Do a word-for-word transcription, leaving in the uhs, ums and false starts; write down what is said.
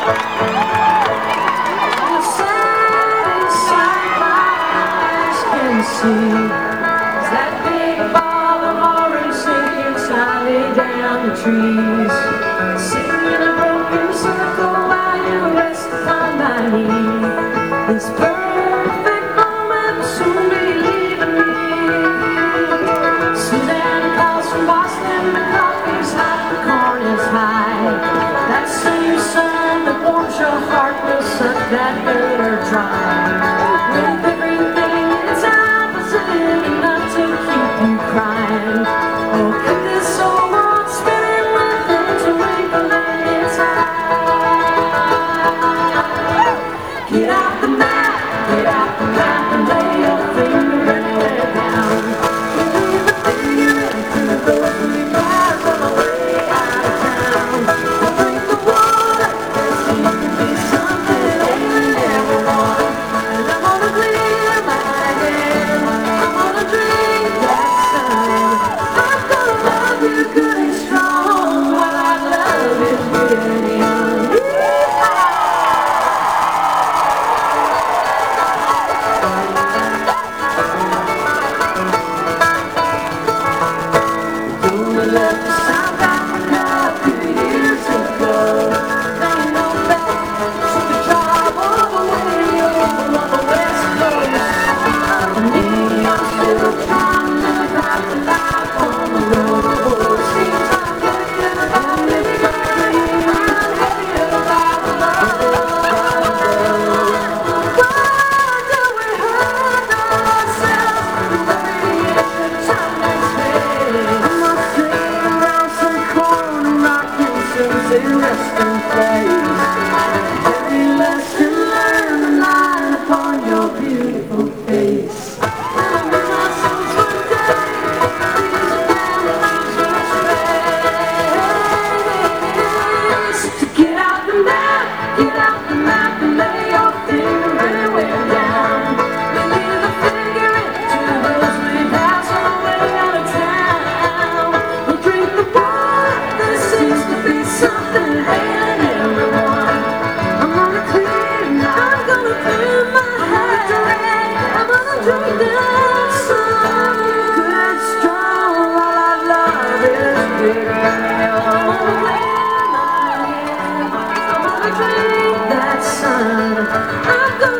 That big ball of orange sinking slowly down the trees, singing a broken circle while you rest upon my knee. This perfect moment will soon be leaving me. Suzanne calls from Boston, the coffee's hot, the corn is high. That same sun that warms your heart will suck that bitter dry. With everything that's opposite enough to keep you crying. Oh, keep this old world spinning with a twinkle in its eye. Get out the map, get out the map and lay your finger anywhere down. Leave the figure into those three bars on the way out of town. Drink the water, there seems to be something ailing everyone. And I'm gonna clear my head, I'm gonna drink that sun. I'm gonna love you good and strong while I love you good and young. We left South Africa a few years ago. Now you know that took a job all the way over on the West Coast. Me, I'm still trying to live out the life on the road. Seems I'm getting I'm living a dream. I'm headed about the love. Why do we hurt ourselves the way time makes me? Resting place, every lesson learned a line upon your beautiful face. I'm in my soul's one day, these memories will trace. So get out the map, get out the map and lay your finger anywhere down. Leave the figure into those big house on the way out of town. We'll drink the water, there seems to be something ailing everyone. I'm gonna clear, I'm gonna clear my head. I'm gonna drink that sun, good and strong while our love is big and young. I'm gonna clear my head, I'm gonna drink that sun. I'm gonna